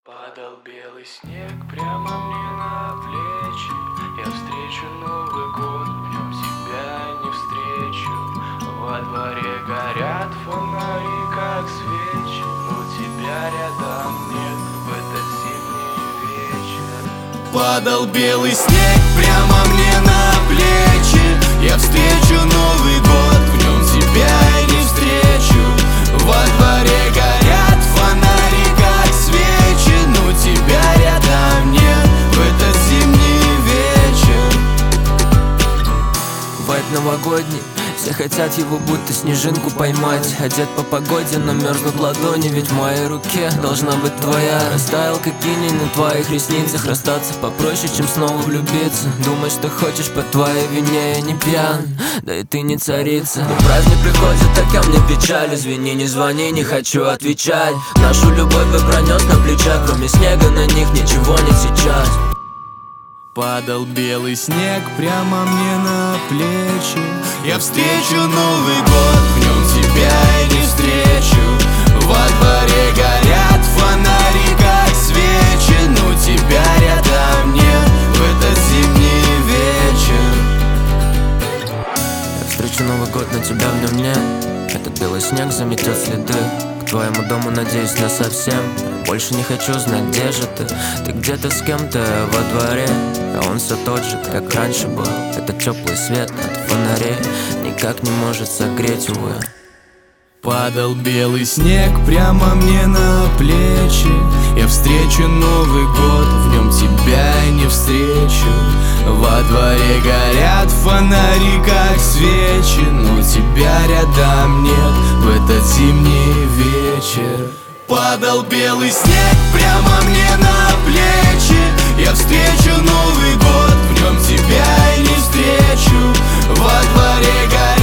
Падал белый снег прямо мне на плечи. Я встречу Новый год, в нем тебя не встречу. Во дворе горят фонари, как свечи, но тебя рядом нет в этот зимний вечер. Падал белый снег прямо мне на плечи. Я встречу Новый год, в нем тебя не встречу. Во дворе горят фонари, как свечи, но тебя рядом нет в этот зимний вечер. Вайб новогодний, все хотят его будто снежинку поймать. Одет по погоде, но мерзнут ладони, ведь в моей руке должна быть твоя. Растаял как иней на твоих ресницах. Расстаться попроще, чем снова влюбиться. Думать, что хочешь, по твоей вине я не пьян, да и ты не царица. Но праздник приходит, так ко мне печаль. Извини, не звони, не хочу отвечать. Нашу любовь бы пронес на плечах, кроме снега на них ничего нет сейчас. Падал белый снег прямо мне на плечи. Я встречу Новый год, в нем тебя не встречу. Во дворе горят фонари, как свечи, но тебя рядом нет в этот зимний вечер. Я встречу Новый год, но тебя в нем нет. Этот белый снег заметет следы. К твоему дому, надеюсь, насовсем. Больше не хочу знать, где же ты. Ты где-то с кем-то во дворе, а он все тот же, как раньше был. Этот теплый свет от фонарей никак не может согреть, увы. Падал белый снег прямо мне на плечи. Я встречу Новый год, в нем тебя не встречу. Во дворе горят фонари, как свечи, но тебя рядом нет в этот зимний вечер. Падал белый снег прямо мне на плечи. Я встречу Новый год, в нем тебя не встречу. Во дворе горят